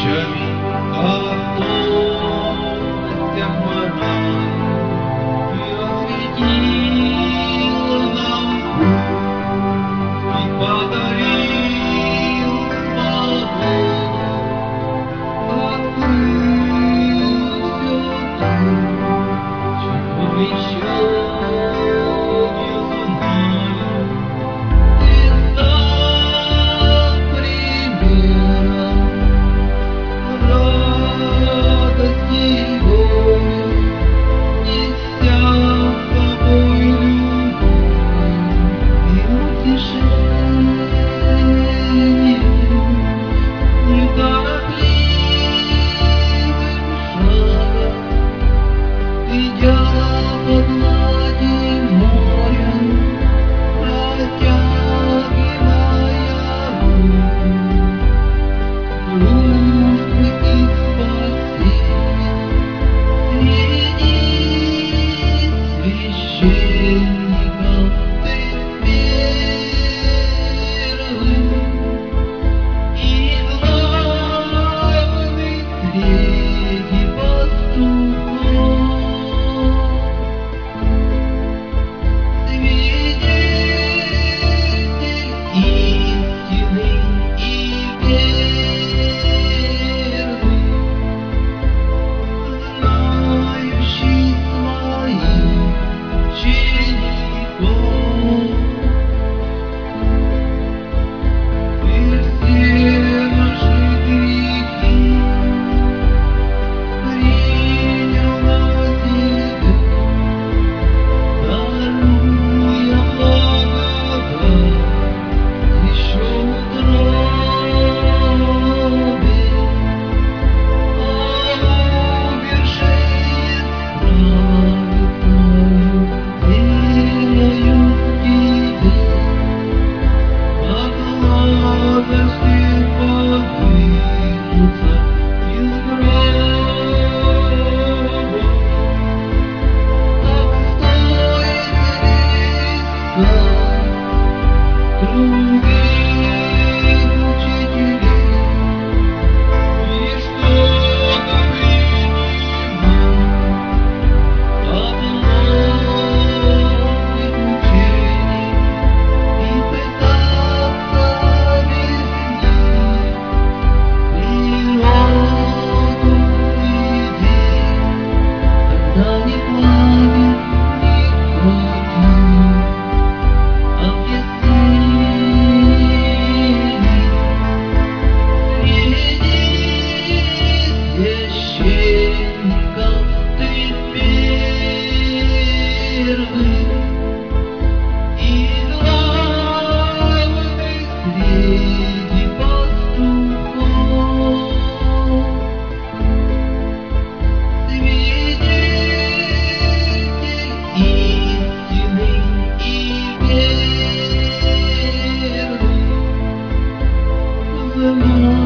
тысячами готовностях мораль. Ты осветила нам путь и подарил свободу. Открыл все то, чего еще не знали. Ты стал примером радости и горя, неся с собой любовь и утешение неторопливым шагом, идя по глади моря, протягивая руку дружбы и спасения. Среди священников ты первый и главный среди пастухов. Свидетель истины и верный, знающий своих учеников. Ты все наши грехи принял на себя, даруя благодать еще в утробе. Умершие праведною верою в Тебя, по благости подвинутся из гроба. Так стоит Христа других учителей, и что-то принимать от ложных учений и пытаться объяснить природу идей, когда не хватит никаких объяснений. Среди священников ты первый и главный среди пастухов. Свидетель истины и верный, знай.